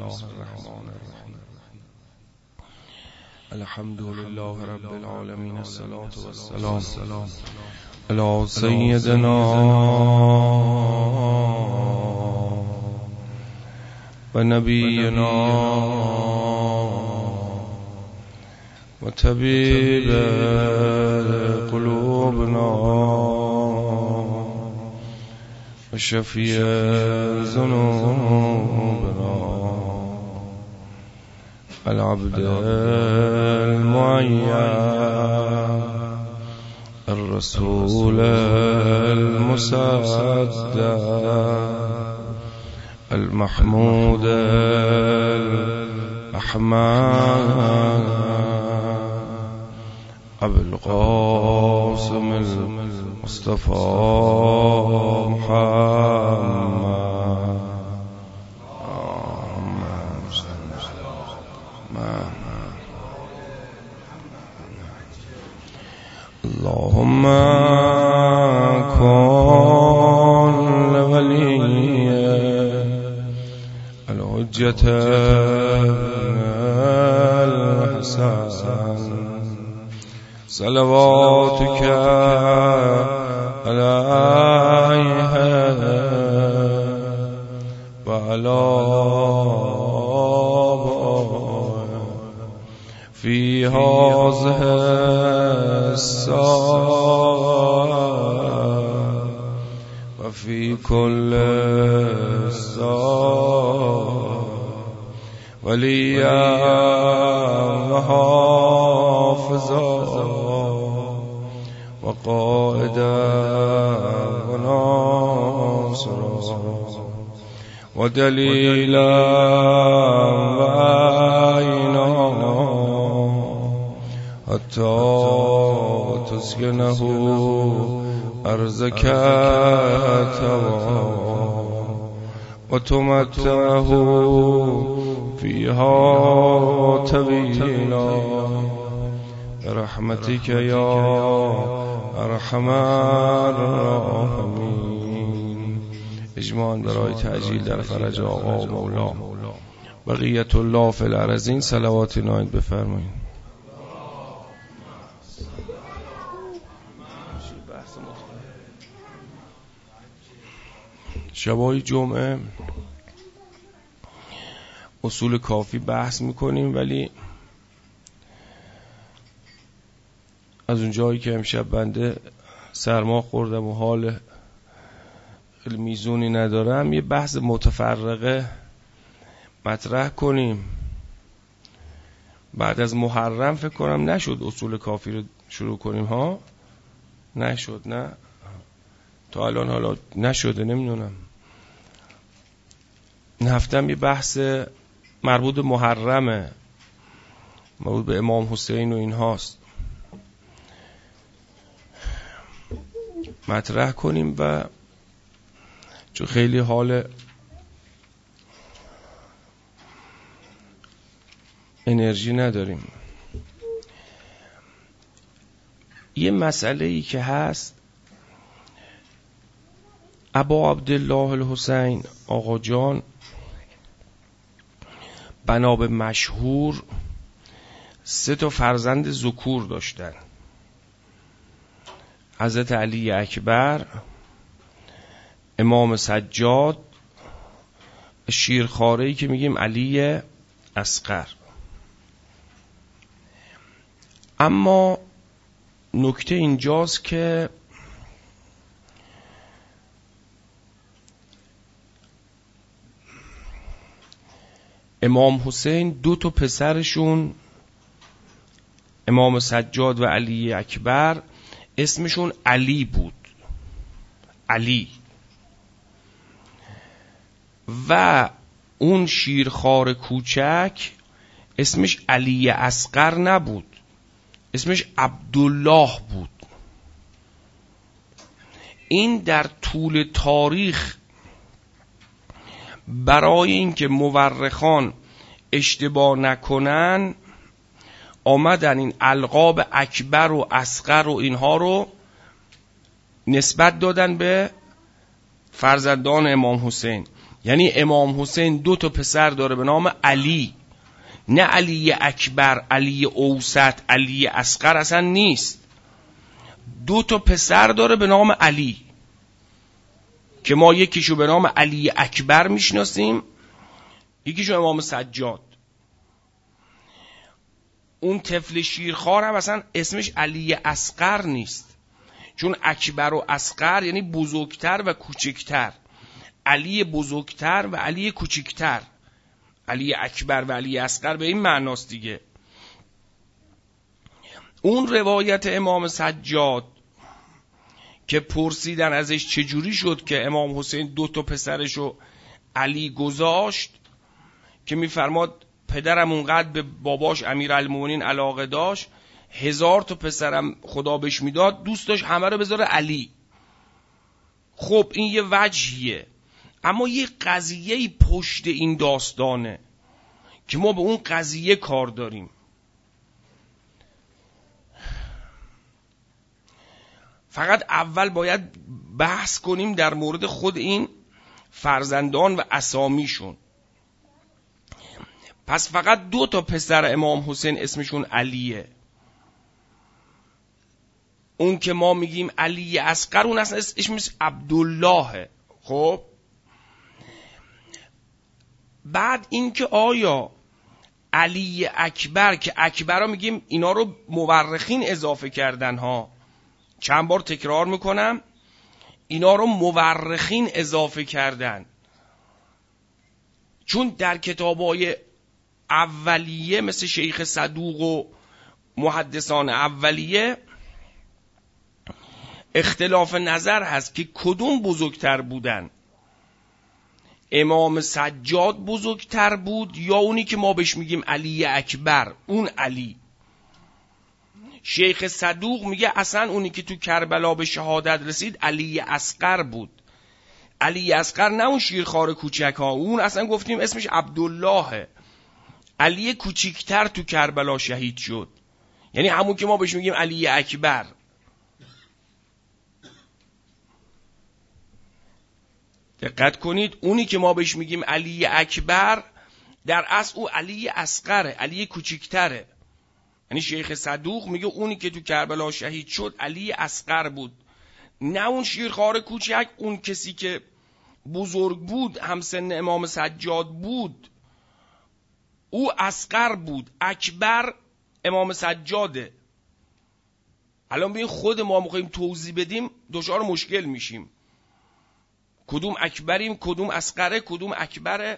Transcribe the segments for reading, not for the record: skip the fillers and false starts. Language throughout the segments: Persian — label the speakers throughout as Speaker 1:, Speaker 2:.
Speaker 1: الله الرحمن الرحیم. الحمد لله رب العالمین، الصلاة والسلام علی سیدنا و نبینا و طبیب قلوبنا و شفیع ذنوبنا العبد المعین الرسول المصدق المحمود الأحمد أبي القاسم المصطفى محمد. اللهم كن لولي الحجة الحسن صلواتك عليه وعلى في هذه الساعة وفي كل ساعة وليا وحافظا وقائدا وناصرا ودليلا وعينا حتى تسكنه أرزك وتمتعه فيها طويلا برحمتك يا أرحم الراحمين. اجماعاً برای تعجیل در فرج آقا و مولا بقیت الله فی الارضین صلوات نایت بفرمایید. شبای جمعه اصول کافی بحث میکنیم، ولی از اون جایی که امشب بنده سرما خوردم و حال خیلی میزونی ندارم، یه بحث متفرقه مطرح کنیم. بعد از محرم فکر کنم نشد اصول کافی رو شروع کنیم ها، نشد، نه تا الان حالا نشده، نمیدونم. این هفته هم یه بحث مربوط به محرمه، مربوط به امام حسین و این هاست، مطرح کنیم و چون خیلی حال انرژی نداریم. یه مسئله ای که هست، ابا عبدالله الحسین آقا جان بنا به مشهور 3 فرزند ذکور داشتن: حضرت علی اکبر، امام سجاد، شیرخواره‌ای که میگیم علی اصغر. اما نکته اینجاست که امام حسین 2 پسرشون، امام سجاد و علی اکبر، اسمشون علی بود، علی، و اون شیرخوار کوچک اسمش علی اصغر نبود، اسمش عبدالله بود. این در طول تاریخ برای اینکه مورخان اشتباه نکنن آمدن این القاب اکبر و اصغر و اینها رو نسبت دادن به فرزندان امام حسین. یعنی امام حسین 2 پسر داره به نام علی، نه علی اکبر، علی اوسط، علی اصغر اصلا نیست. 2 پسر داره به نام علی که ما یکیشو به نام علی اکبر میشناسیم، یکیشو امام سجاد. اون طفل شیرخوار هم اصلا اسمش علی اصغر نیست، چون اکبر و اصغر یعنی بزرگتر و کوچکتر. علی بزرگتر و علی کوچکتر، علی اکبر و علی اصغر به این معناست دیگه. اون روایت امام سجاد که پرسیدن ازش چجوری شد که امام حسین 2 پسرشو علی گذاشت، که میفرماد پدرم اونقدر به باباش امیرالمومنین علاقه داشت، 1000 پسرم خدا بهش میداد، دوست داشت همه رو بذاره علی. خب این یه وجهیه، اما یه قضیه پشت این داستانه که ما به اون قضیه کار داریم. فقط اول باید بحث کنیم در مورد خود این فرزندان و اسامیشون. پس فقط 2 پسر امام حسین اسمشون علیه. اون که ما میگیم علی اصغر، اون اصلا اسمش عبدالله. خب بعد این که آیا علی اکبر، که اکبر رو میگیم، اینا رو مورخین اضافه کردن ها، چند بار تکرار میکنم، اینا رو مورخین اضافه کردن، چون در کتابای اولیه مثل شیخ صدوق و محدثان اولیه اختلاف نظر هست که کدوم بزرگتر بودن، امام سجاد بزرگتر بود یا اونی که ما بهش میگیم علی اکبر، اون علی. شیخ صدوق میگه اصلا اونی که تو کربلا به شهادت رسید علی اصغر بود. علی اصغر نه اون شیرخوار کوچک ها، اون اصلا گفتیم اسمش عبدالله. علی کوچیکتر تو کربلا شهید شد، یعنی همون که ما بهش میگیم علی اکبر. دقت کنید، اونی که ما بهش میگیم علی اکبر در اصل او علی اصغره، علی کوچیکتره. یعنی شیخ صدوق میگه اونی که تو کربلا شهید شد علی اصغر بود، نه اون شیرخوار کوچک. اون کسی که بزرگ بود، همسن امام سجاد بود، او اصغر بود. اکبر امام سجاده. الان ببین خود ما میخوایم توضیح بدیم دچار مشکل میشیم، کدوم اکبریم، کدوم اصغره، کدوم اکبره.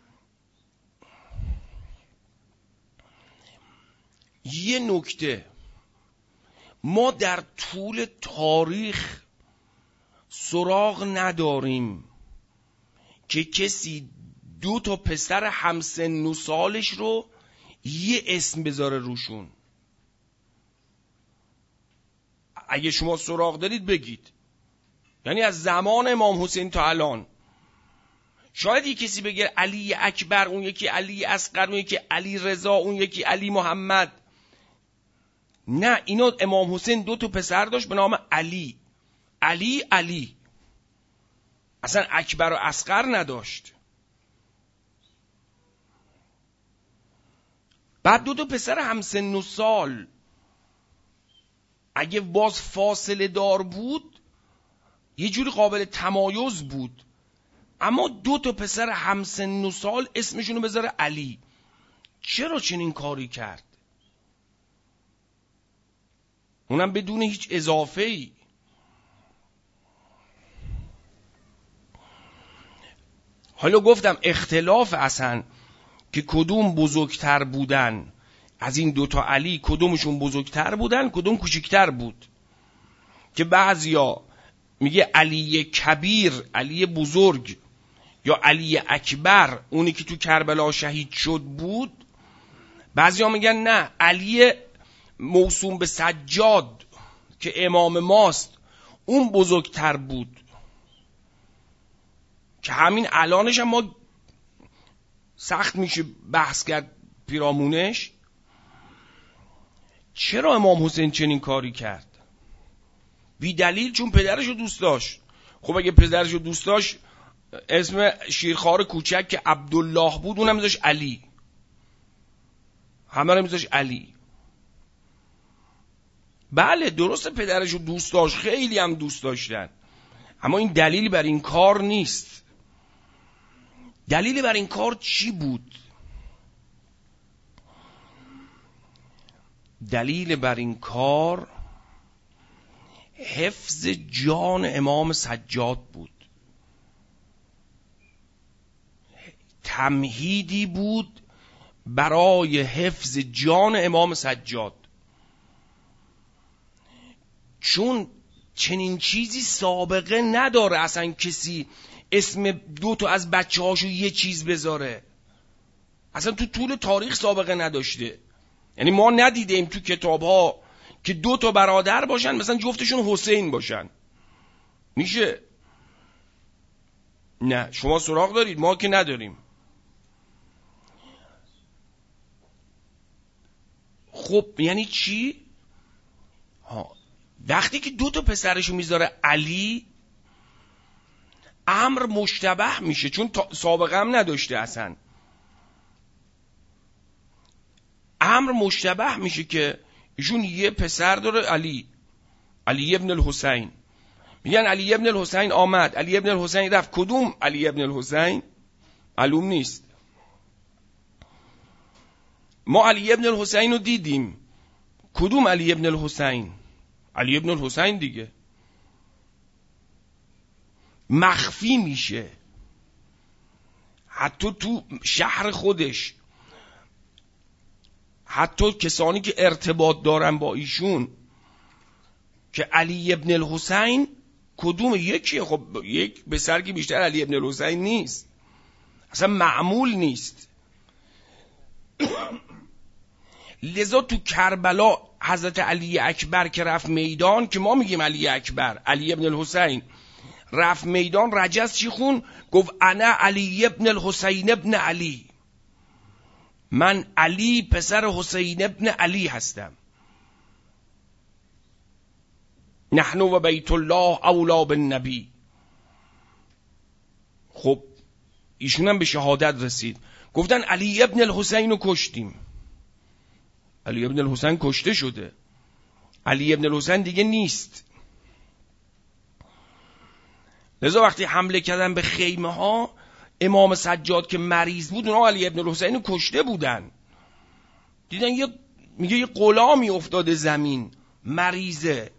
Speaker 1: یه نکته، ما در طول تاریخ سراغ نداریم که کسی 2 پسر همسن و سالش رو یه اسم بذاره روشون. اگه شما سراغ دارید بگید، یعنی از زمان امام حسین تا الان. شاید یه کسی بگه علی اکبر، اون یکی علی اصغر، اون یکی علی رضا، اون یکی علی محمد. نه، اینا امام حسین 2 پسر داشت به نام علی. علی اصلا اکبر و اصغر نداشت. بعد 2 پسر همسن و سال، اگه باز فاصله دار بود یه جوری قابل تمایز بود، اما 2 پسر همسن و سال اسمشونو بذاره علی. چرا چنین کاری کرد؟ اونم بدون هیچ اضافه‌ای. حالا گفتم اختلاف اصلا که کدوم بزرگتر بودن از این 2 علی، کدومشون بزرگتر بودن کدوم کوچکتر بود، که بعضیا میگه علی کبیر، علی بزرگ، یا علی اکبر اونی که تو کربلا شهید شد بود. بعضیا میگن نه، علی موسوم به سجاد که امام ماست اون بزرگتر بود، که همین الانش هم ما سخت میشه بحث کرد پیرامونش. چرا امام حسین چنین کاری کرد؟ بی دلیل، چون پدرشو دوست داشت. خب اگه پدرشو دوست داشت اسم شیرخوار کوچک که عبدالله بود اونم میذاش علی، همه رو میذاش علی. بله درسته پدرشو دوست داشت، خیلی هم دوست داشتن، اما این دلیلی بر این کار نیست. دلیلی بر این کار چی بود؟ دلیل بر این کار حفظ جان امام سجاد بود. تمهیدی بود برای حفظ جان امام سجاد، چون چنین چیزی سابقه نداره اصلا کسی اسم 2 تا از بچه هاشو یه چیز بذاره، اصلا تو طول تاریخ سابقه نداشته. یعنی ما ندیدیم تو کتاب ها که 2 تا برادر باشن مثلا جفتشون حسین باشن. میشه؟ نه. شما سراغ دارید؟ ما که نداریم. خب یعنی چی؟ وقتی که 2 تا پسرشو میذاره علی، امر مشتبه میشه، چون سابقه هم نداشته اصلا. امر مشتبه میشه که ایشون یه پسر داره علی ابن الحسین. میگن علی ابن الحسین آمد، علی ابن الحسین رفت. کدوم علی ابن الحسین؟ معلوم نیست. ما علی ابن الحسین رو دیدیم، کدوم علی ابن الحسین؟ علی ابن الحسین دیگه. مخفی میشه، حتی تو شهر خودش، حتی کسانی که ارتباط دارن با ایشون که علی ابن الحسین کدوم یکیه. خب یک پسر که بیشتر علی ابن الحسین نیست، اصلا معمول نیست. لذا تو کربلا حضرت علی اکبر که رفت میدان، که ما میگیم علی اکبر، علی ابن الحسین رفت میدان، رجز چی خون؟ گفت انا علی ابن الحسین ابن علی، من علی پسر حسین ابن علی هستم. نحن و بیت الله اولا بالنبی. خب ایشون هم به شهادت رسید. گفتن علی ابن الحسین رو کشتیم. علی ابن الحسین کشته شده، علی ابن الحسین دیگه نیست. لذا وقتی حمله کردن به خیمه ها، امام سجاد که مریض بود، اونا علی ابن الحسین رو کشته بودن. دیدن یه غلامی افتاده زمین، مریضه،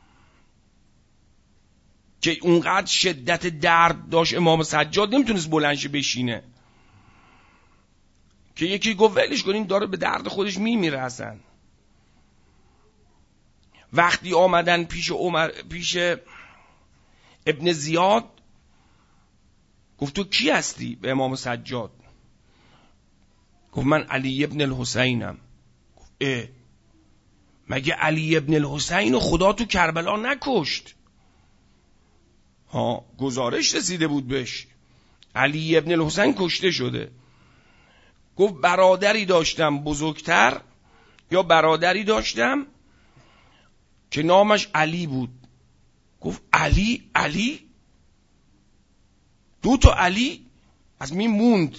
Speaker 1: که اونقدر شدت درد داشت امام سجاد نمیتونست بلندش بشینه، که یکی گفت ولش کنین، داره به درد خودش میمیره اصلا. وقتی آمدن پیش ابن زیاد، گفت تو کی هستی؟ به امام سجاد گفت من علی ابن الحسینم. گفت مگه علی ابن الحسین خدا تو کربلا نکشت؟ گزارش رسیده بود بهش علی ابن الحسین کشته شده. گفت برادری داشتم بزرگتر، یا برادری داشتم که نامش علی بود. گفت علی 2 تا علی از می موند،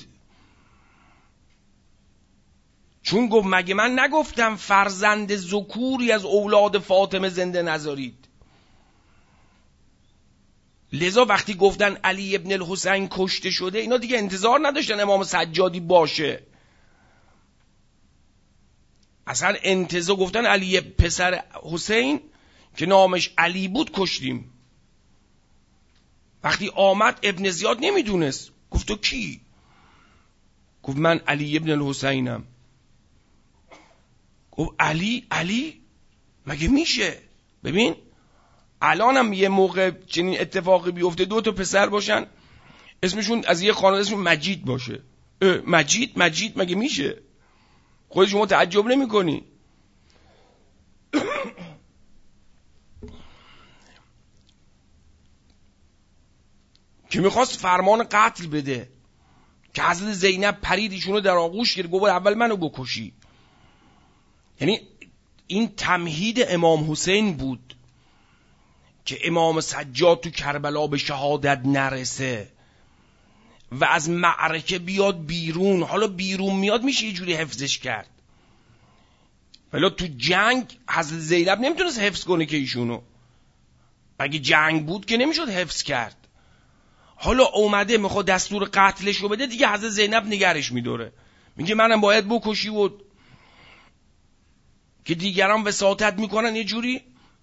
Speaker 1: چون گفت مگه من نگفتم فرزند ذکوری از اولاد فاطمه زنده نذارید؟ لذا وقتی گفتن علی ابن الحسین کشته شده، اینا دیگه انتظار نداشتن امام سجادی باشه، اصلا انتظار گفتن علی پسر حسین که نامش علی بود کشتیم. وقتی آمد ابن زیاد نمیدونست، گفت تو کی؟ گفت من علی ابن الحسینم. گفت علی مگه میشه؟ ببین الانم یه موقع چنین اتفاقی بیفته، 2 تا پسر باشن اسمشون از یه خانواده اسمشون مجید باشه. مجید مگه میشه؟ خود شما تعجب نمی کنی؟ که میخواست فرمان قتل بده، که حضرت زینب پرید ایشونو در آغوش گرفت، گفت اول منو بکشی. یعنی این تمهید امام حسین بود که امام سجاد تو کربلا به شهادت نرسه. و از معرکه بیاد بیرون. حالا بیرون میاد میشه یه جوری حفظش کرد، ولی تو جنگ حضرت زینب نمیتونست حفظ کنه که ایشونو، اگه جنگ بود که نمیشد حفظ کرد. حالا اومده میخواد دستور قتلش رو بده، دیگه حضرت زینب نگرش میداره، میگه منم باید بکشی و که دیگران وساطت میکنن یه جوری.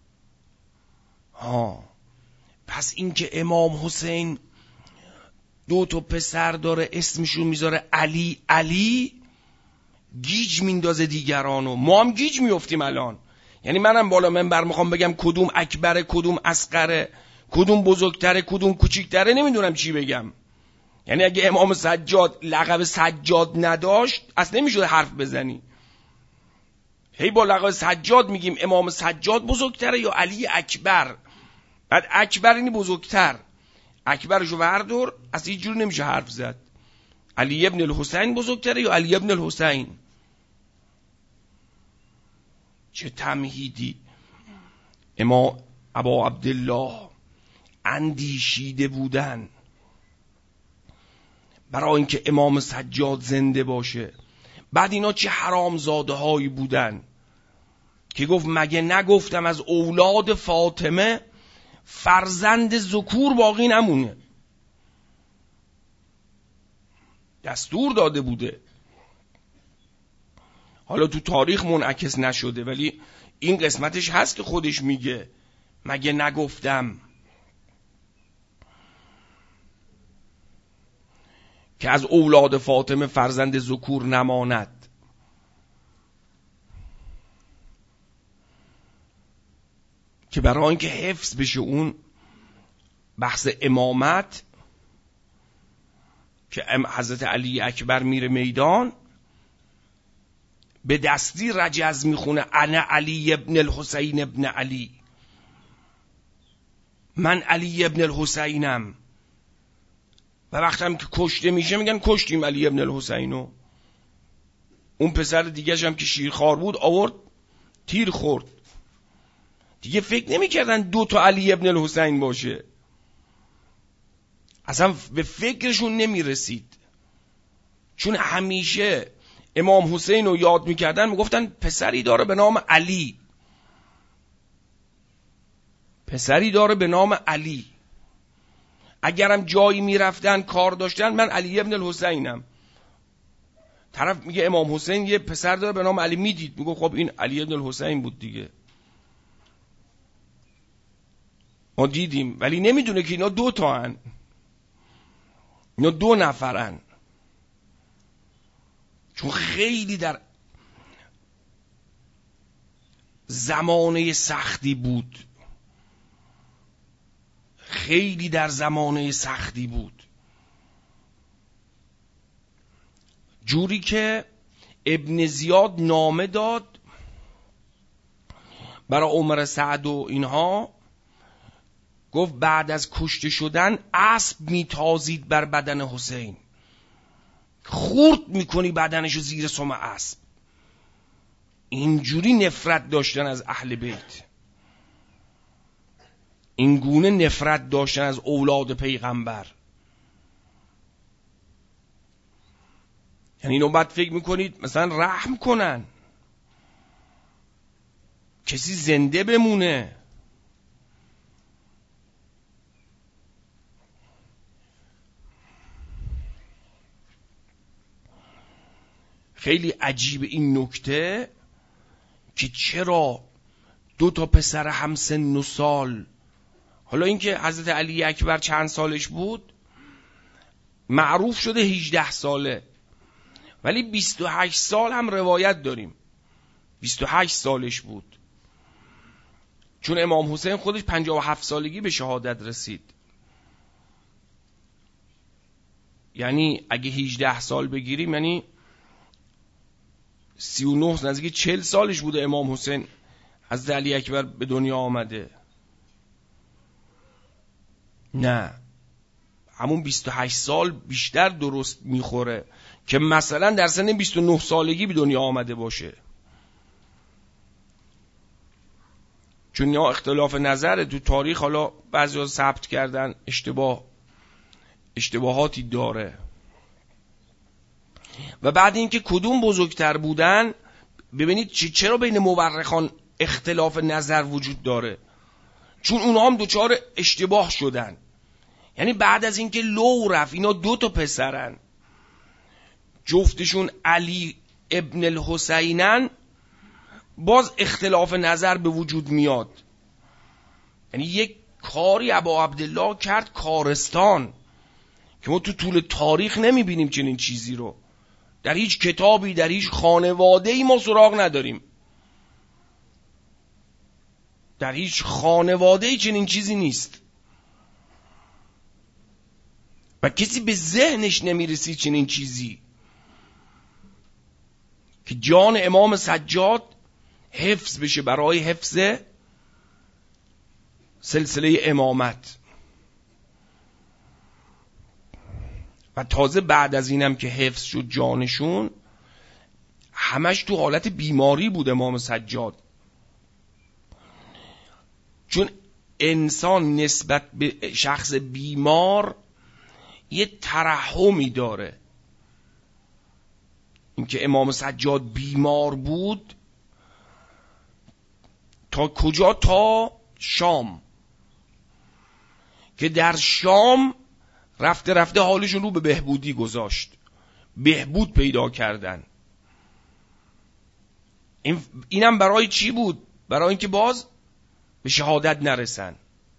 Speaker 1: پس این که امام حسین 2 پسر داره اسمشون میذاره علی علی، گیج میندازه دیگرانو. ما هم گیج میفتیم الان. یعنی منم بالا منبر میخوام بگم کدوم اکبره، کدوم اصغره، کدوم بزرگتره، کدوم کوچیکتره، نمیدونم چی بگم. یعنی اگه امام سجاد لقب سجاد نداشت اصلا نمیشد حرف بزنی. هی با لقب سجاد میگیم امام سجاد بزرگتره یا علی اکبر، بعد اکبر اینی بزرگتر، اکبرشو بردار، اصلا هیچ جور نمیشه حرف زد. علی ابن الحسین بزرگتره یا علی ابن الحسین؟ چه تمهیدی. امام ابا عبدالله اندیشیده بودن برای اینکه امام سجاد زنده باشه. بعد اینا چه حرامزاده هایی بودن که گفت مگه نگفتم از اولاد فاطمه فرزند ذکور باقی نمونه. دستور داده بوده، حالا تو تاریخ منعکس نشده، ولی این قسمتش هست که خودش میگه مگه نگفتم که از اولاد فاطمه فرزند ذکور نماند. که برای اینکه حفظ بشه اون بحث امامت، که حضرت علی اکبر میره میدان به دستی رجز میخونه انا علی ابن الحسین ابن علی، من علی ابن الحسینم. و وقتی که کشته میشه میگن کشتیم علی ابن الحسینو. اون پسر دیگه هم که شیرخوار بود آورد تیر خورد. دیگه فکر نمیکردن 2 علی ابن الحسین باشه، اصلا به فکرشون نمیرسید. چون همیشه امام حسین رو یاد میکردن، میگفتن پسری داره به نام علی، پسری داره به نام علی. اگرم جایی میرفتن کار داشتن، من علی ابن الحسینم. طرف میگه امام حسین یه پسر داره به نام علی، میدید میگه خب این علی ابن الحسین بود دیگه. ما دیدیم، ولی نمیدونه که اینا 2 هن، اینا 2 نفرن. چون خیلی در زمانه سختی بود، خیلی در زمانه سختی بود، جوری که ابن زیاد نامه داد برای عمر سعد و اینها، گفت بعد از کشته شدن اسب میتازید بر بدن حسین، خورد میکنی بدنشو زیر سم اسب. اینجوری نفرت داشتن از اهل بیت، این گونه نفرت داشتن از اولاد پیغمبر. یعنی اینو بعد فکر میکنید مثلا رحم کنن، کسی زنده بمونه. خیلی عجیب این نکته که چرا 2 پسر همسن و سال. حالا اینکه حضرت علی اکبر چند سالش بود معروف شده 18 ساله، ولی 28 سال هم روایت داریم 28 سالش بود، چون امام حسین خودش 57 سالگی به شهادت رسید. یعنی اگه 18 سال بگیریم یعنی 39 نزدیک 40 سالش بوده امام حسین حضرت علی اکبر به دنیا آمده. نه، همون 28 سال بیشتر درست میخوره که مثلا در سن 29 سالگی به دنیا آمده باشه. چون یا اختلاف نظر تو تاریخ، حالا بعضیا ثبت کردن اشتباه اشتباهاتی داره. و بعد اینکه کدوم بزرگتر بودن، ببینید چرا بین مورخان اختلاف نظر وجود داره، چون اونها هم دوچار اشتباه شدن. یعنی بعد از اینکه لو رفت، اینا 2 تا پسرن، جفتشون علی ابن الحسینن، باز اختلاف نظر به وجود میاد. یعنی یک کاری ابا عبدالله کرد کارستان که ما تو طول تاریخ نمیبینیم چنین چیزی رو. در هیچ کتابی، در هیچ خانواده‌ای ما سراغ نداریم. در هیچ خانواده‌ای چنین چیزی نیست و کسی به ذهنش نمیرسی چنین چیزی که جان امام سجاد حفظ بشه برای حفظ سلسله امامت. و تازه بعد از اینم که حفظ شد جانشون، همش تو حالت بیماری بود امام سجاد، چون انسان نسبت به شخص بیمار یه ترحمی داره. اینکه امام سجاد بیمار بود تا کجا؟ تا شام، که در شام رفته رفته حالشون رو به بهبودی گذاشت، بهبود پیدا کردن. اینم برای چی بود؟ برای اینکه باز به شهادت نرسن.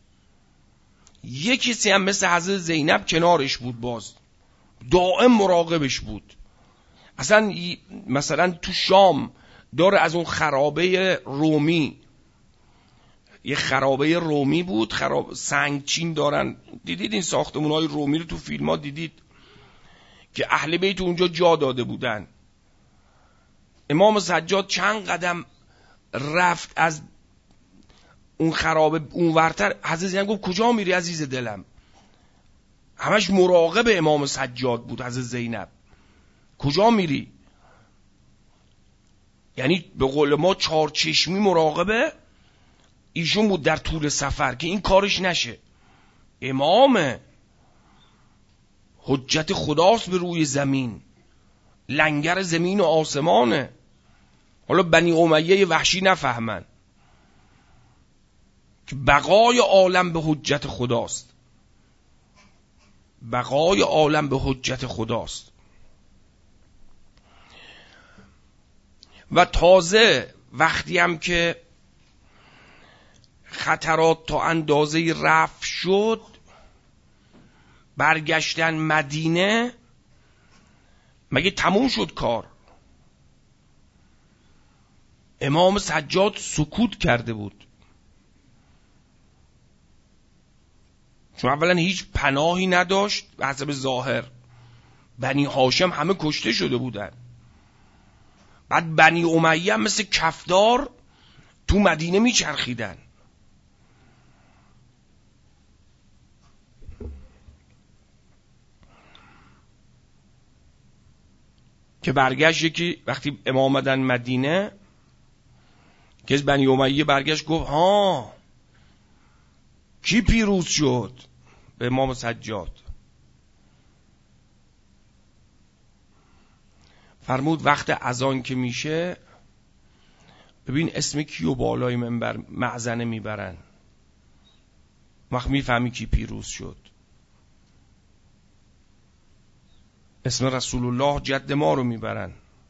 Speaker 1: یک کسی هم مثل حضرت زینب کنارش بود، باز دائم مراقبش بود. اصلا مثلا تو شام داره از اون خرابه رومی، یه خرابه رومی بود، سنگچین دارن، دیدید این ساختمونهای رومی رو تو فیلم ها دیدید که اهل بیت اونجا جا داده بودن. امام سجاد چند قدم رفت از اون خرابه اونورتر، حضرت زینب گفت کجا میری عزیز دلم؟ همش مراقب امام سجاد بود حضرت زینب، کجا میری؟ یعنی به قول ما 4 چشمی مراقبه ایشون بود در طول سفر که این کارش نشه. امام حجت خداست به روی زمین، لنگر زمین و آسمانه. حالا بنی امیه وحشی نفهمن که بقای عالم به حجت خداست، بقای عالم به حجت خداست. و تازه وقتی هم که خطرات تا اندازه رفع شد، برگشتن مدینه، مگه تموم شد کار؟ امام سجاد سکوت کرده بود، چون اولا هیچ پناهی نداشت به حسب ظاهر. بنی هاشم همه کشته شده بودن، بعد بنی امیه مثل کفدار تو مدینه میچرخیدن. که برگشت یکی وقتی امام آمدن مدینه، که از بنی امیه برگشت گفت ها کی پیروز شد؟ به امام سجاد فرمود وقت اذان که میشه ببین اسم کیو بالای منبر معزنه میبرن، وقت میفهمی کی پیروز شد. اسم رسول الله جد ما رو میبرن.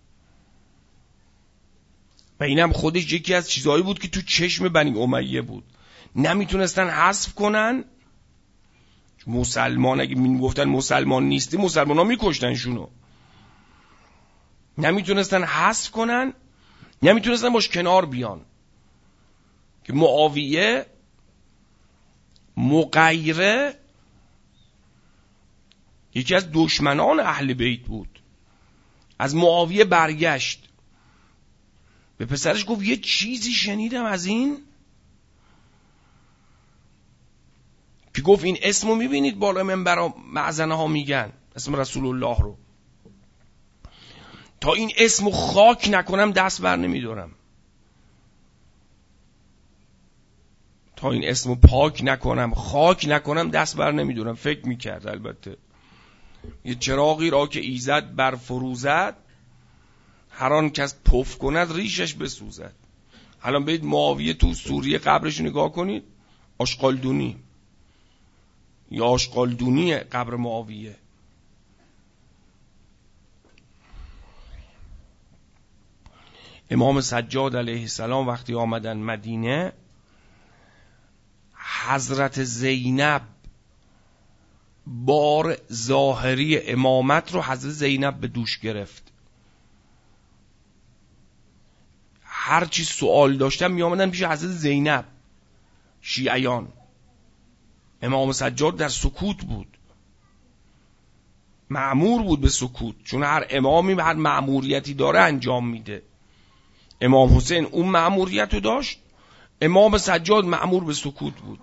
Speaker 1: و اینم خودش یکی از چیزهایی بود که تو چشم بنی امیه بود، نمیتونستن حذف کنن. مسلمان اگه میگفتن مسلمان نیستی، مسلمان ها میکشتن شونو. نمیتونستن حذف کنن، نمیتونستن باش کنار بیان که معاویه مغیره یکی از دشمنان اهل بیت بود. از معاویه برگشت به پسرش گفت یه چیزی شنیدم از این، که گفت این اسمو میبینید بالا منبر معزنه ها میگن اسم رسول الله رو، تا این اسمو خاک نکنم دست بر نمیدارم، تا این اسمو پاک نکنم خاک نکنم دست بر نمیدارم. فکر میکرد البته یه چراغی را که ایزد بر فروزد، هر آن کس پف کند ریشش بسوزد. الان برید معاویه تو سوریه قبرش نگاه کنید، آشغالدونی یا آشغالدونی قبر معاویه. امام سجاد علیه السلام وقتی آمدن مدینه، حضرت زینب بار ظاهری امامت رو حضرت زینب به دوش گرفت. هر چی سوال داشتن می آمدن پیش حضرت زینب شیعیان. امام سجاد در سکوت بود، مأمور بود به سکوت، چون هر امامی هر مأموریتی داره انجام میده. امام حسین اون مأموریت رو داشت، امام سجاد مأمور به سکوت بود.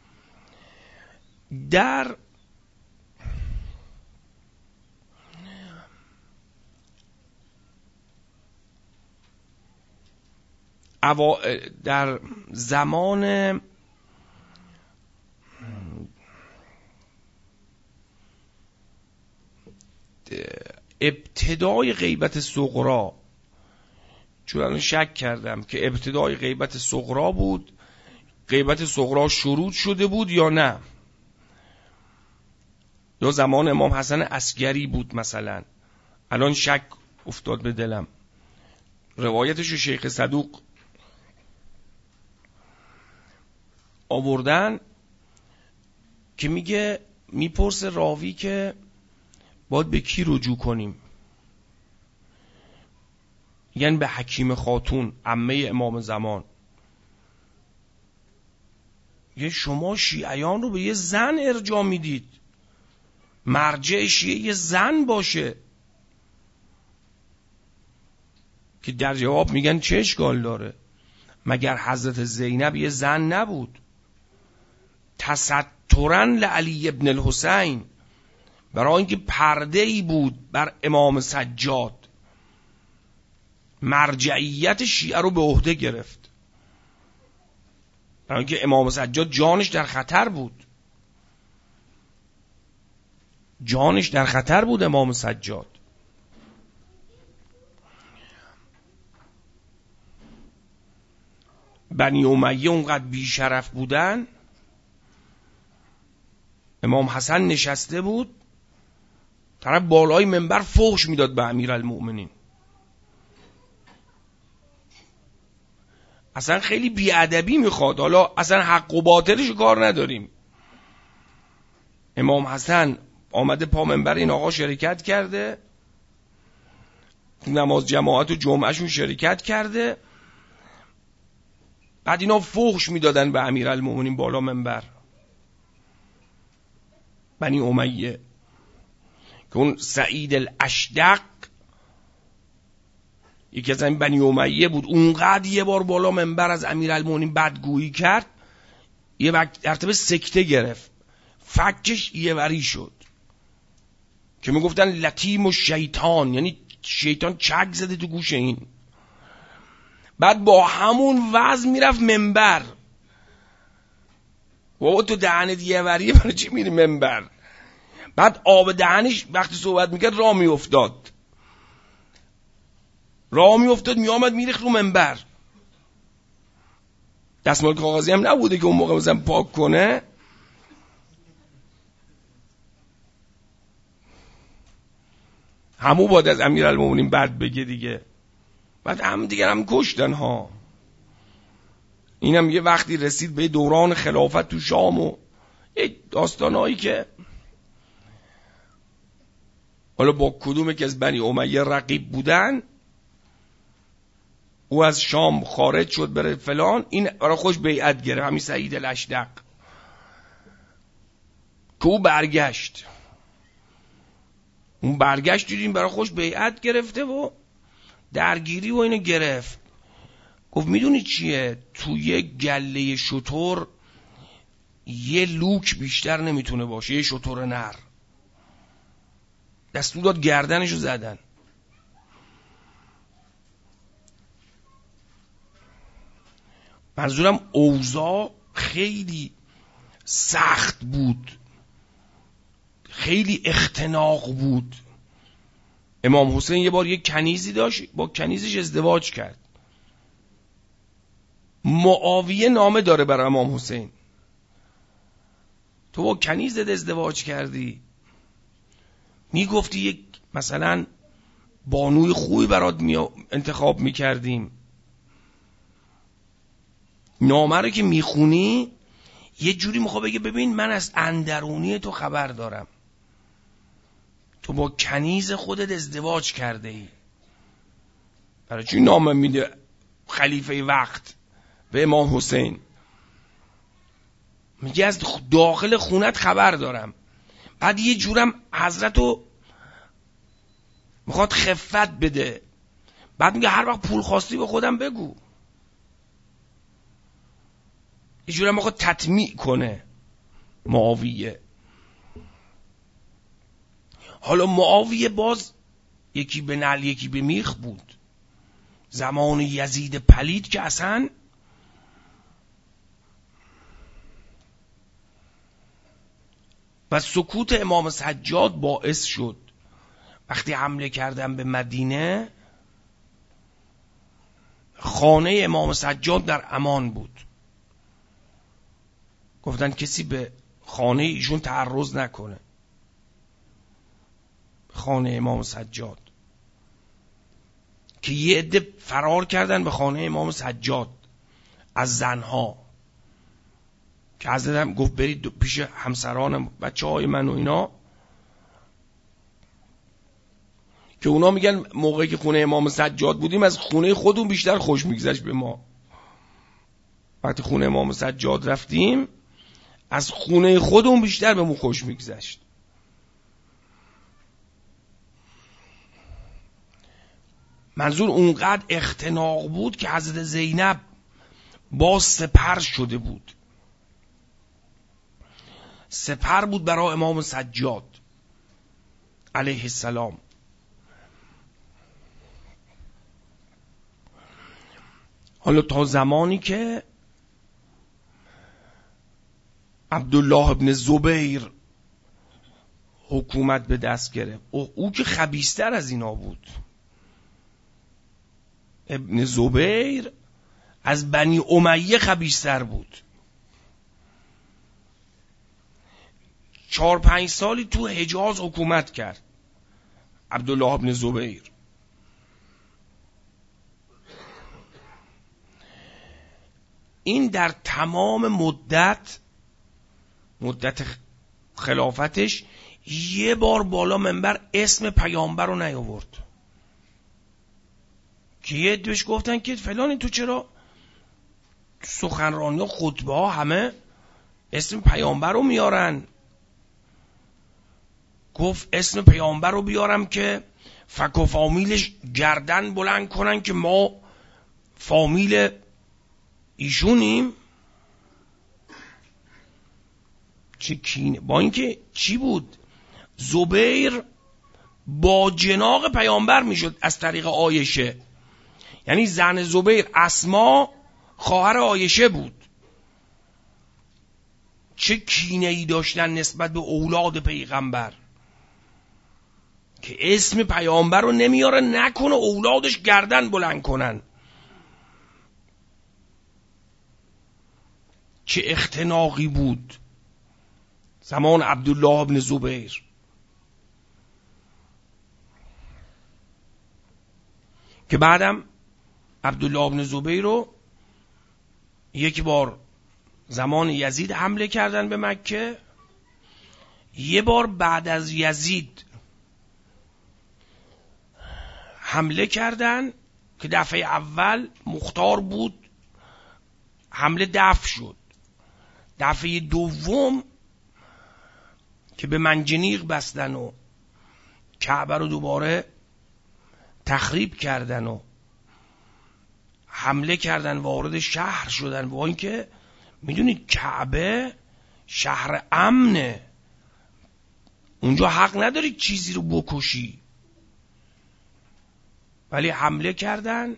Speaker 1: در زمان ابتدای غیبت صغرا، چون الان شک کردم که ابتدای غیبت صغرا بود، غیبت صغرا شروع شده بود یا نه، یا زمان امام حسن عسکری بود مثلا. الان شک افتاد به دلم. روایتشو شیخ صدوق آوردن که میگه، میپرسه راوی که باید به کی رجوع کنیم؟ یعنی به حکیم خاتون عمه امام زمان. یه شما شیعیان رو به یه زن ارجاع میدید، مرجع شیعه یه زن باشه. که در جواب میگن چه اشکال داره؟ مگر حضرت زینب یه زن نبود؟ تسترا لعلی ابن الحسین، برای اینکه پرده ای بود بر امام سجاد، مرجعیت شیعه رو به عهده گرفت، برای اینکه امام سجاد جانش در خطر بود. جانش در خطر بود امام سجاد. بنی امیه اونقدر بیشرف بودن، امام حسن نشسته بود، طرف بالای منبر فحش میداد به امیرالمؤمنین. اصلا خیلی بیادبی میخواد. حالا اصلا حق و باطلش کار نداریم. امام حسن آمده پا منبر این آقا شرکت کرده، نماز جماعت و جمعهشون شرکت کرده، بعد اینا فحش میدادن به امیرالمؤمنین بالا منبر. بنی امیه که اون سعید الاشدق یکی از این بنی امیه بود، اونقدر یه بار بالا منبر از امیرالمؤمنین بدگویی کرد، یه مرتبه سکته گرفت، فکش یه وری شد که میگفتن لطیم و شیطان، یعنی شیطان چک زده تو گوش این. بعد با همون وزن میرفت منبر. بابا تو دهنت یه وریه، برای چی میری منبر؟ بعد آب دهنش وقتی صحبت میکرد راه میافتاد میامد میریخت رو منبر. دستمال کاغذی هم نبوده که اون موقع مثلا پاک کنه. همو باید از امیرالمومنین بد بگه دیگه. بعد هم دیگر هم کشتن ها. اینم یه وقتی رسید به دوران خلافت تو شام و یه داستانهایی که حالا با کدوم که از بنی امیه رقیب بودن، او از شام خارج شد بره فلان، این برای خوش بیعت گرفت، همین سعید الاشدق که او برگشت. اون برگشت دیدیم برای خوش بیعت گرفته و درگیری و اینو گرفت. گفت میدونی چیه؟ توی گله شتر یه لوک بیشتر نمیتونه باشه، یه شتر نر. دستور داد گردنشو زدن. منظورم اوضاع خیلی سخت بود، خیلی اختناق بود. امام حسین یه بار یک کنیزی داشت، با کنیزش ازدواج کرد. معاویه نامه داره برای امام حسین، تو با کنیزت ازدواج کردی، میگفتی یک مثلا بانوی خوبی برات انتخاب میکردیم. نامه رو که میخونی یه جوری میخواد بگه ببین من از اندرونی تو خبر دارم، تو با کنیز خودت ازدواج کرده ای. برای چی نامه میده خلیفه وقت به امام حسین؟ میگه از داخل خونت خبر دارم. بعد یه جورم حضرتو میخواد خفت بده. بعد میگه هر وقت پول خواستی به خودم بگو. یه جورم میخواد تطمیع کنه معاویه. حالا معاویه باز یکی به نعل یکی به میخ بود. زمان یزید پلید که اصلا و سکوت امام سجاد باعث شد وقتی حمله کردن به مدینه خانه امام سجاد در امان بود. گفتن کسی به خانه ایشون تعرض نکنه، خانه امام سجاد. که یه عده فرار کردن به خانه امام سجاد از زنها، که حضرت هم گفت برید پیش همسرانم بچه های من و اینا، که اونا میگن موقعی که خونه امام سجاد بودیم از خونه خودمون بیشتر خوش میگذشت به ما. وقتی خونه امام سجاد رفتیم از خونه خودمون بیشتر به ما خوش میگذشت. منظور اونقدر اختناق بود که حضرت زینب باز سپر شده بود. سپر بود برای امام سجاد علیه السلام. حالا تا زمانی که عبدالله ابن زبیر حکومت به دست گرفت، او که خبیث‌تر از اینا بود. ابن زبیر از بنی امیه خبیث‌تر بود. 4-5 سالی تو حجاز حکومت کرد عبدالله ابن زبیر. این در تمام مدت خلافتش یه بار بالا منبر اسم پیامبر رو نیاورد. که یه دوش گفتن که فلانی تو چرا سخنرانی و خطبه ها همه اسم پیامبر رو میارن؟ گفت اسم پیامبر رو بیارم که فک و فامیلش گردن بلند کنن که ما فامیل ایشونیم. چه کینه. با اینکه چی بود؟ زبیر با جناق پیامبر میشد از طریق عایشه. یعنی زن زبیر اسما خواهر عایشه بود. چه کینه ای داشتن نسبت به اولاد پیغمبر که اسم پیامبر رو نمیاره نکنه اولادش گردن بلند کنن. چه اختناقی بود زمان عبدالله ابن زبیر. که بعدم عبدالله ابن زبیر رو یک بار زمان یزید حمله کردن به مکه، یه بار بعد از یزید حمله کردن که دفعه اول مختار بود، حمله دفع شد. دفعه دوم که به منجنیق بستن و کعبه رو دوباره تخریب کردن و حمله کردن، وارد شهر شدن. با اینکه میدونید کعبه شهر امنه، اونجا حق نداری چیزی رو بکشی، ولی حمله کردن.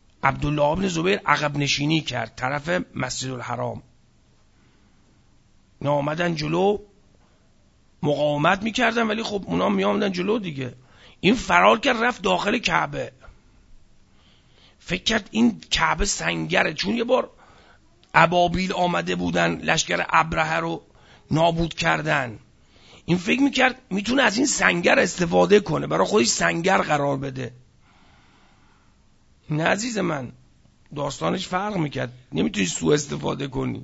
Speaker 1: عبدالله بن زبیر عقب نشینی کرد طرف مسجد الحرام. آمدن جلو مقاومت میکردن، ولی خب اونا میامدن جلو دیگه. این فرار کرد رفت داخل کعبه، فکر کرد این کعبه سنگره، چون یه بار ابابیل آمده بودن لشکر ابرهه رو نابود کردن. این فکر میکرد میتونه از این سنگر استفاده کنه، برای خودش سنگر قرار بده. نه عزیز من، داستانش فرق میکرد، نمیتونی سوء استفاده کنی.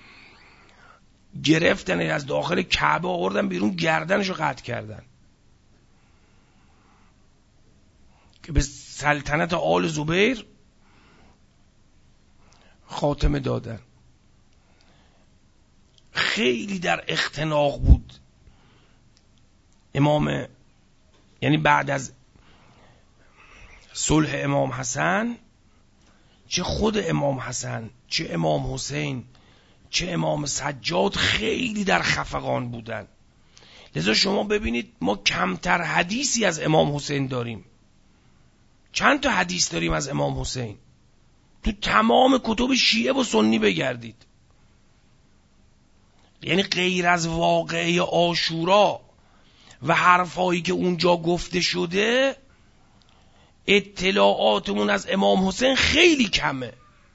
Speaker 1: گرفتن از داخل کعبه آوردن بیرون، گردنشو قطع کردن که به سلطنت آل زبیر خاتمه دادن. خیلی در اختناق بود امام، یعنی بعد از صلح امام حسن، چه خود امام حسن، چه امام حسین، چه امام سجاد خیلی در خفقان بودن. لذا شما ببینید ما کمتر حدیثی از امام حسین داریم. چند تا حدیث داریم از امام حسین؟ تو تمام کتب شیعه و سنی بگردید. یعنی غیر از واقعه عاشورا و حرفایی که اونجا گفته شده، اطلاعاتمون از امام حسین خیلی کمه.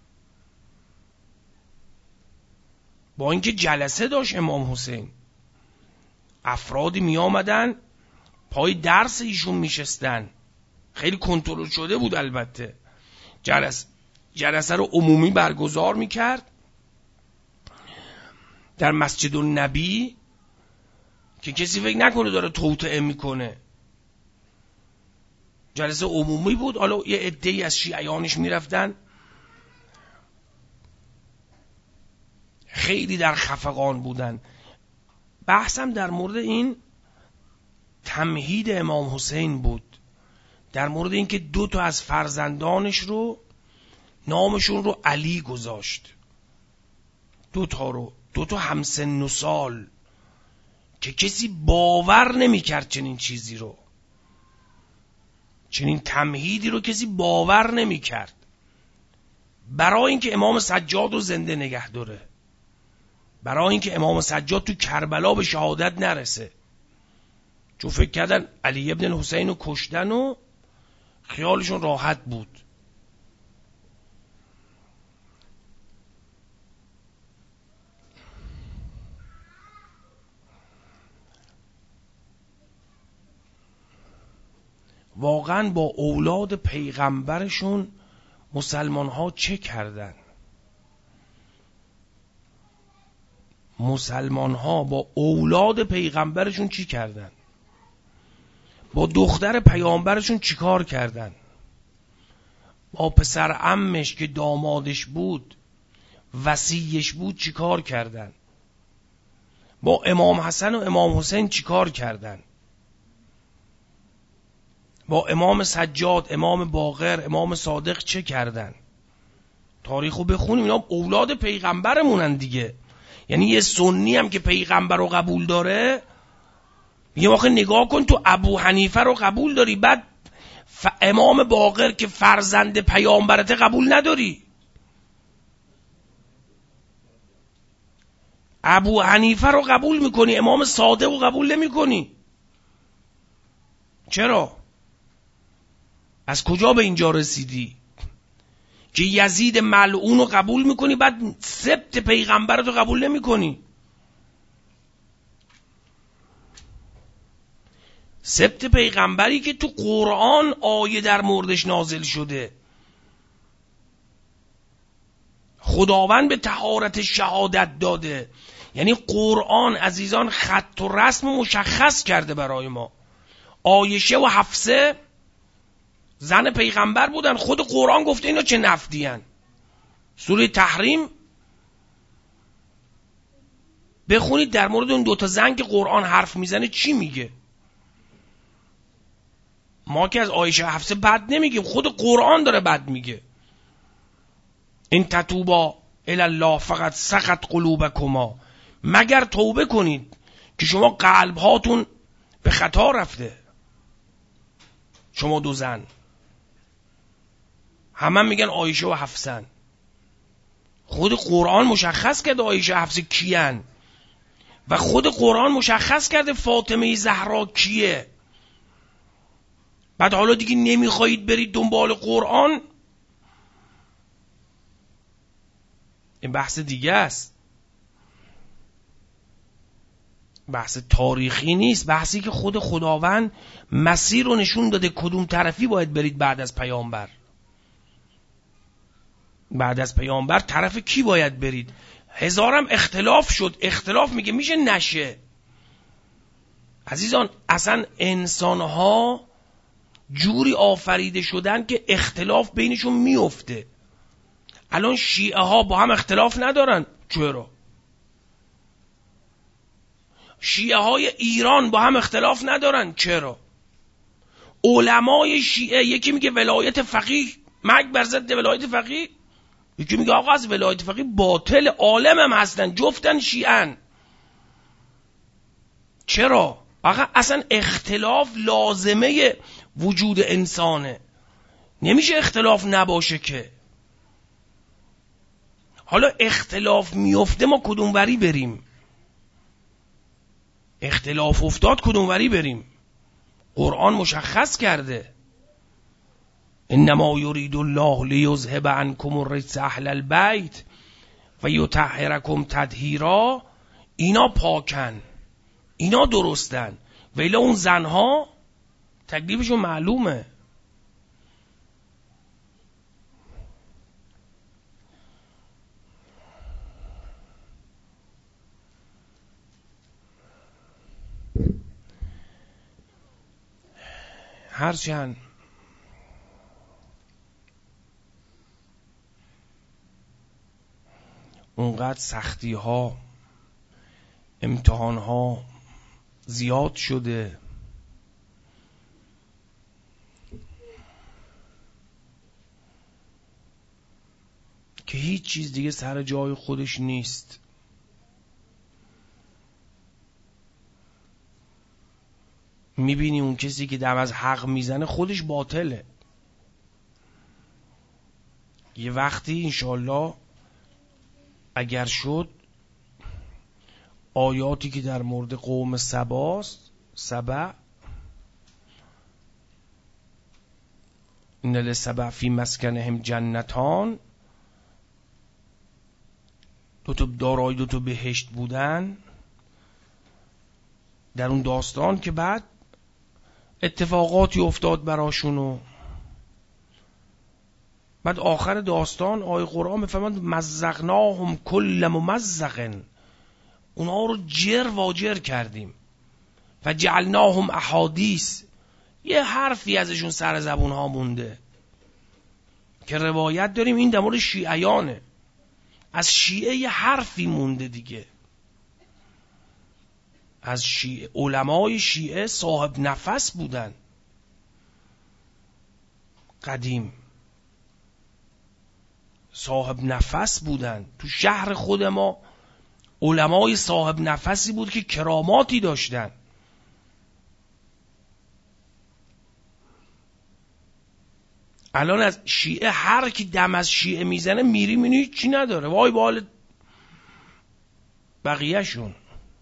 Speaker 1: با اینکه جلسه داشت امام حسین، افرادی می آمدن پای درس ایشون می شستن، خیلی کنترل شده بود. البته جلسه رو عمومی برگزار می کرد در مسجد النبی که کسی فکر نکنه داره توطئه میکنه. جلسه عمومی بود. حالا یه عده‌ای از شیعیانش میرفتن. خیلی در خفقان بودن. بحثم در مورد این تمهید امام حسین بود، در مورد اینکه 2 تا از فرزندانش رو نامشون رو علی گذاشت. 2 تا همسن و سال که کسی باور نمی کرد چنین چیزی رو، چنین تمهیدی رو کسی باور نمی کرد، برای اینکه امام سجاد رو زنده نگه داره، برای اینکه امام سجاد تو کربلا به شهادت نرسه. چون فکر کردن علی ابن الحسین رو کشتن و خیالشون راحت بود. واقعا با اولاد پیغمبرشون مسلمان ها چه کردن؟ مسلمان ها با اولاد پیغمبرشون چی کردن؟ با دختر پیامبرشون چی کار کردن؟ با پسر عمش که دامادش بود، وصیش بود، چی کار کردن؟ با امام حسن و امام حسین چی کار کردن؟ با امام سجاد، امام باقر، امام صادق چه کردن؟ تاریخو بخونیم. اینا اولاد پیغمبرمونن دیگه. یعنی یه سنی هم که پیغمبر رو قبول داره، میگه آخه نگاه کن تو ابو حنیفه رو قبول داری، بعد امام باقر که فرزند پیامبرته قبول نداری. ابو حنیفه رو قبول میکنی، امام صادق رو قبول نمیکنی. چرا؟ از کجا به اینجا رسیدی که یزید ملعون رو قبول میکنی بعد سبت پیغمبرت رو قبول نمیکنی؟ سبت پیغمبری که تو قرآن آیه در موردش نازل شده، خداوند به طهارت شهادت داده. یعنی قرآن عزیزان خط و رسم مشخص کرده برای ما. عایشه و حفصه زن پیغمبر بودن، خود قرآن گفته اینا چه نفدین. سوره تحریم بخونید در مورد اون 2 تا زن که قرآن حرف میزنه چی میگه. ما که از عایشه حفصه بد نمیگیم، خود قرآن داره بد میگه. این تتوبا الی الله فقط سقط قلوبکما، مگر توبه کنید که شما قلب هاتون به خطا رفته. شما 2 زن همه میگن عایشه و حفصن. خود قرآن مشخص کرده عایشه و حفصه کیان. و خود قرآن مشخص کرده فاطمه زهرا کیه. بعد حالا دیگه نمیخواهید برید دنبال قرآن، این بحث دیگه است، بحث تاریخی نیست، بحثی که خود خداوند مسیر رو نشون داده کدوم طرفی باید برید بعد از پیامبر. بعد از پیامبر طرف کی باید برید؟ هزارم اختلاف شد، اختلاف میشه نشه. عزیزان اصلا انسانها جوری آفریده شدن که اختلاف بینشون میفته. الان شیعه ها با هم اختلاف ندارن، چرا؟ شیعه های ایران با هم اختلاف ندارن، چرا؟ علمای شیعه یکی میگه ولایت فقیه مرگ بر ضد ولایت فقیه، یکی میگه آقا از ولایت فقیه باطل، عالم هم هستن، جفتن شیعن. چرا؟ آقا اصلا اختلاف لازمه وجود انسانه، نمیشه اختلاف نباشه که. حالا اختلاف میفته ما کدوم وری بریم؟ اختلاف افتاد کدوم وری بریم؟ قرآن مشخص کرده انما یرید الله لیذهب عنکم الرجس اهل البیت و یطهرکم تطهیرا. اینا پاکن، اینا درستن، ولی اون زنها تکلیفشون معلومه. هرچند اونقدر سختی ها امتحان ها زیاد شده، که هیچ چیز دیگه سر جای خودش نیست. میبینی اون کسی که دم از حق میزنه خودش باطله. یه وقتی انشالله اگر شد آیاتی که در مورد قوم سبع ان لسبع فی مسکنهم جنتان، دو تا بهشت بودن، در اون داستان که بعد اتفاقاتی افتاد براشون و بعد آخر داستان آیه قرآن میفرماند مزقناهم کل ممزق، اونا رو جر واجر کردیم و جعلناهم احادیث. یه حرفی ازشون سر زبون ها مونده که روایت داریم این در مورد شیعیانه، از شیعه یه حرفی مونده دیگه. از شیعه، علمای شیعه صاحب نفس بودن قدیم، صاحب نفس بودن. تو شهر خود ما علمای صاحب نفسی بود که کراماتی داشتن. الان از شیعه هر کی دم از شیعه میزنه میری مینی چی نداره، وای به حال بقیه شون،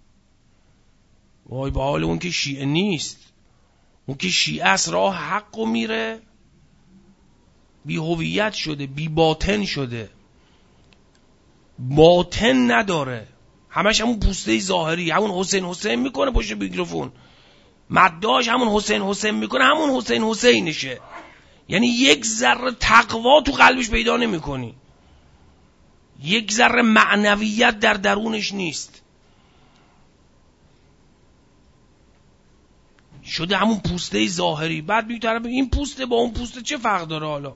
Speaker 1: وای به حال اون که شیعه نیست. اون که شیعه از راه حق و میره، بی هویت شده، بی باطن شده، باطن نداره، همش همون پوسته ظاهری، همون حسین میکنه پشت میکروفون، مداش همون حسین میکنه، همون حسینشه. یعنی یک ذره تقوا تو قلبش پیدا نمیکنی، یک ذره معنویت در درونش نیست، شده همون پوسته ظاهری. بعد میگه این پوسته با اون پوسته چه فرق داره؟ حالا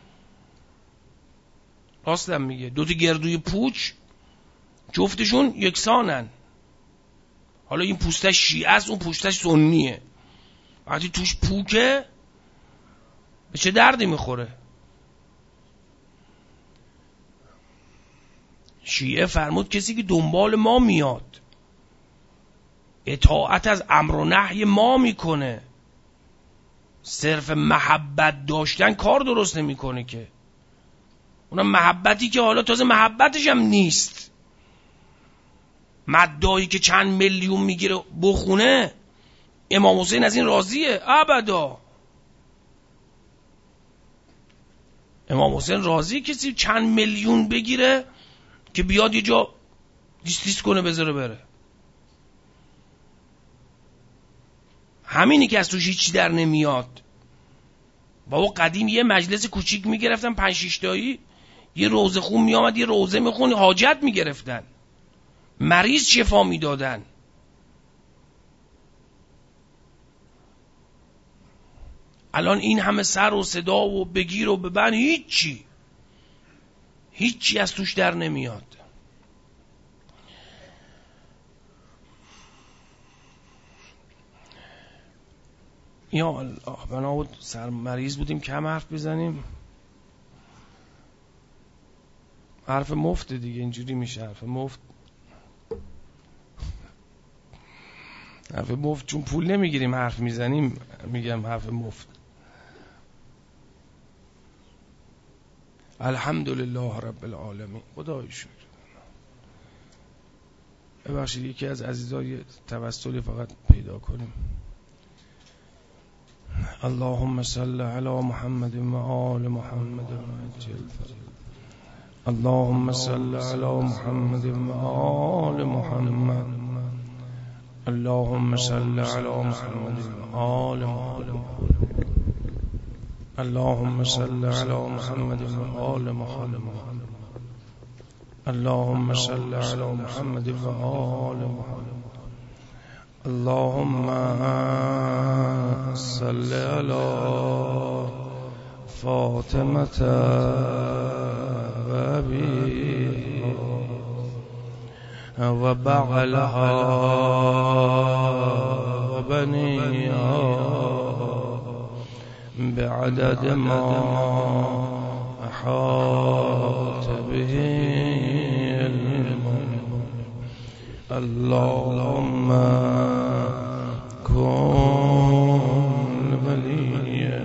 Speaker 1: راستم میگه، دوتا گردوی پوچ جفتشون یکسانن. حالا این پوستش شیعه است، اون پوستش سنیه، وقتی توش پوکه به چه دردی میخوره؟ شیعه فرمود کسی که دنبال ما میاد، اطاعت از امر و نهی ما میکنه، صرف محبت داشتن کار درست نمیکنه که. اونم محبتی که حالا تازه محبتش هم نیست. مدایی که چند میلیون میگیره بخونه، امام حسین از این راضیه؟ ابدا. امام حسین راضیه کسی چند میلیون بگیره که بیاد یه جا دیس کنه بذاره بره؟ همینی که از توش هیچی در نمیاد. بابا قدیم یه مجلس کوچیک میگرفتن 5-6 تایی، یه روزه خون میامد، یه روزه میخون، حاجت میگرفتن، مریض شفا میدادن. الان این همه سر و صدا و بگیر و ببن، هیچی از توش در نمیاد. یا الله، بنا بود سر مریض بودیم کم حرف بزنیم. حرف مفت دیگه، اینجوری میشه حرف مفت. حرف مفت چون پول نمیگیریم حرف میزنیم، میگم حرف مفت. الحمدلله رب العالمین. خدای شکر. ببخشید یکی از عزیزان یه توسلی فقط پیدا کنیم. اللهم صل علی محمد و آل محمد اللهم صل علی محمد و آل محمد اللهم صل علی محمد و آل محمد اللهم صل علی محمد و آل محمد اللهم صل علی محمد و آل محمد اللهم صل على فاطمة و أبيها و بعلها و بنيها بعدد ما أحاط به اللهم كن وليا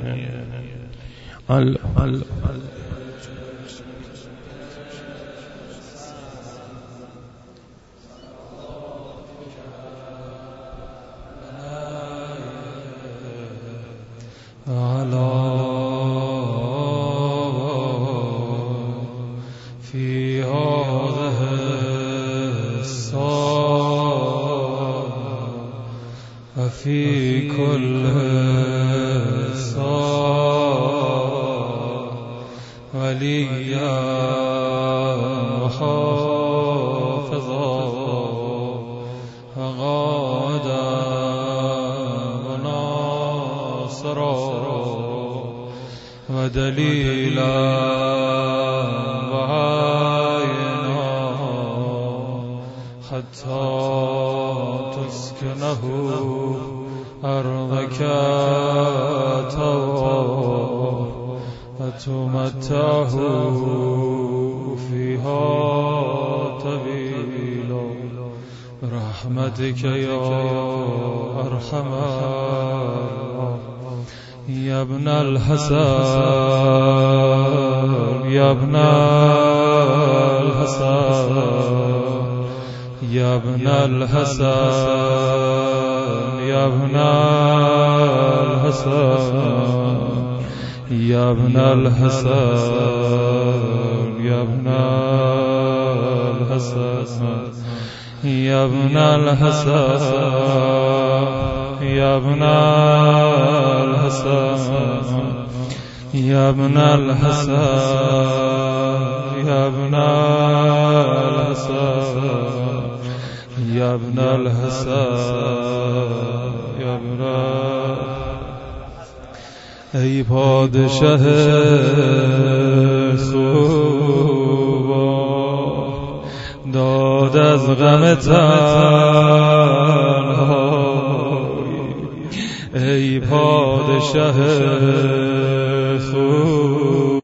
Speaker 2: في كل صار وليا وحافظا غادا وناصرا ودليلا وعينا حتى تسكنه أرضك وتمتعه فيها طويلا برحمتك يا أرحم يا ابن الحسن يا ابن الحسن يا ابن الحسن يا ابن الحسن يا ابن الحسن يا ابن الحسن يا ابن الحسن يا ابن الحسن يا ابن الحسن يا ابن الحسن يا ابن الحسن يا ابن ای پادشه خوبا داد از غم تنهایی ای پادشه